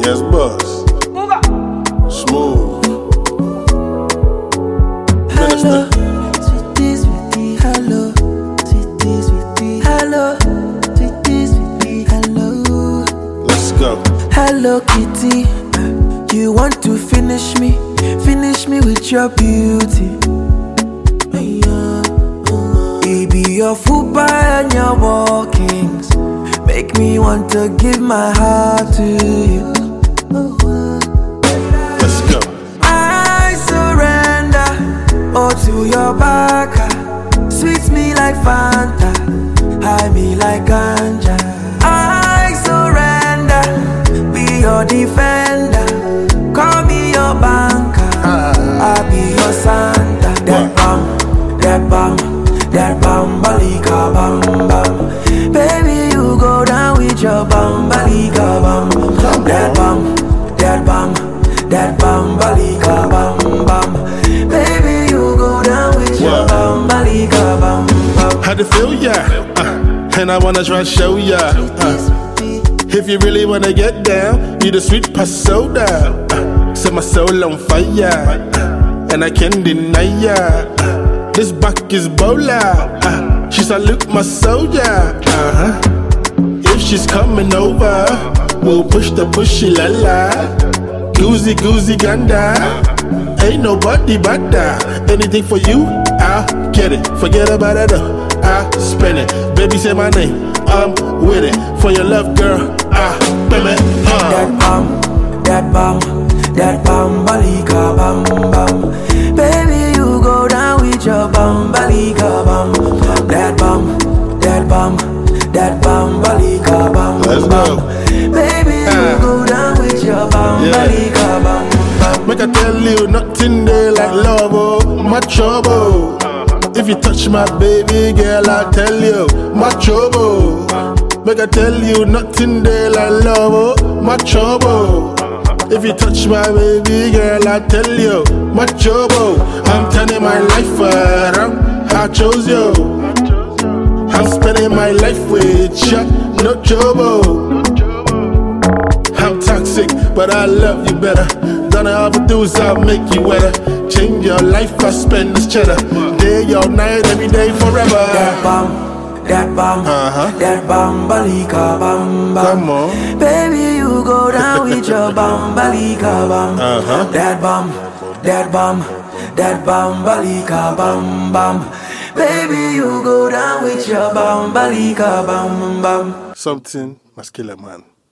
Yes, boss. Smooth. Hello, sweetie, sweetie, hello, sweetie, sweetie, hello, sweetie, sweetie, hello. Let's go. Hello, kitty, you want to finish me with your beauty. Baby, your fupa and your walkings make me want to give my heart to you. Let's go. I surrender all to your back. Sweet me like Fanta, high me like ganja. I surrender, be your defender. Call me your banker, I'll be your Santa. That balika bam bam. Baby, you go down with your balika bam. That balika bam bam. Baby, you go down with your balika bam bam. How to feel ya? And I wanna try to show ya. If you really wanna get down, need a sweet pasoda. Set my soul on fire, and I can't deny ya. This back is Bola. She salute my soldier. If she's coming over, we'll push the pushy la la. Goosey goosey ganda. Ain't nobody but that. Anything for you, I'll get it. Forget about it, I'll spend it. Baby, say my name, I'm with it. For your love, girl, I'll spend it. That balika bam bam. Baby, you go down with your balika bam. That balika bam. Let's go. Baby, you go down with your balika bam bam. Make I tell you, nothing there like love, oh, my trouble. If you touch my baby girl, I'll tell you, my trouble. Make I tell you, nothing there like love, oh, my trouble. If you touch my baby girl, I tell you, my trouble. I'm turning my life around, I chose you. I'm spending my life with you, no trouble. I'm toxic, but I love you better. Don't I ever do is I'll make you wetter. Change your life, I spend this cheddar. Day or night, every day, forever. That balika bam bam. Come on. Baby, you go down with your balika bam. That balika bam bam. Baby, you go down with your balika bam bam. Something muscular, man.